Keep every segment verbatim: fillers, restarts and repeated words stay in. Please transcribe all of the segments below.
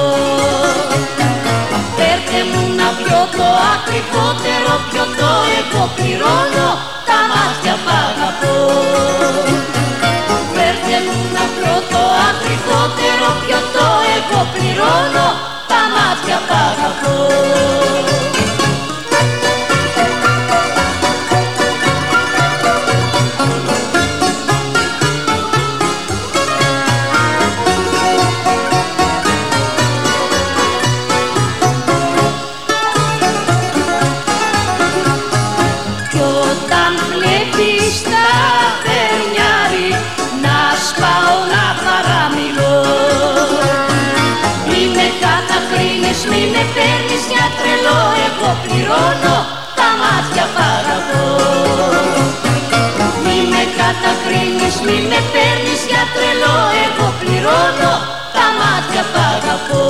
Φέρτε μου να πιω το ακριβότερο πιωτό, εγώ πληρώνω, τα μάτια π' αγαπώ. Φέρτε μου να πιω το ακριβότερο πιωτό, εγώ πληρώνω, τα μάτια π' αγαπώ. Μη με παίρνεις για τρελό, εγώ πληρώνω, τα μάτια π' αγαπώ. Μη με κατακρίνεις, μη με παίρνεις για τρελό, εγώ πληρώνω, τα μάτια π' αγαπώ.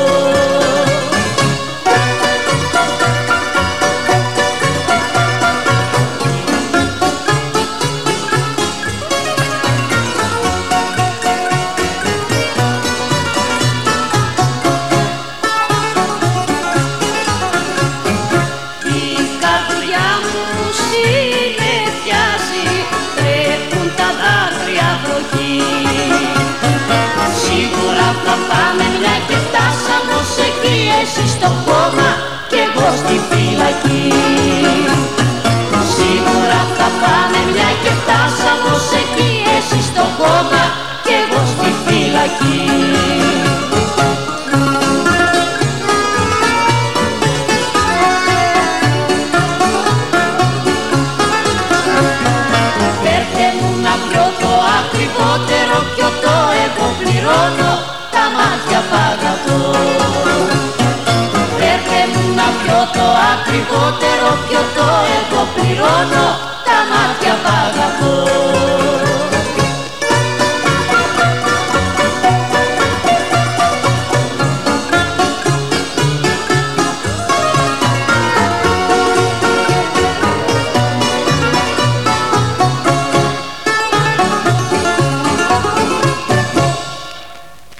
Σίγουρα θα πάμε μια και φτάσαμε ως εκεί, εσύ στο κόμμα κι εγώ στη φυλακή. Σίγουρα θα πάμε μια και φτάσαμε ως εκεί, εσύ στο κόμμα κι εγώ στη φυλακή. Φέρτε μου να πιω το ακριβότερο πιωτό, εγώ πληρώνω, τα μάτια π' αγαπώ. Φέρτε μου να πιω το ακριβότερο πιωτό,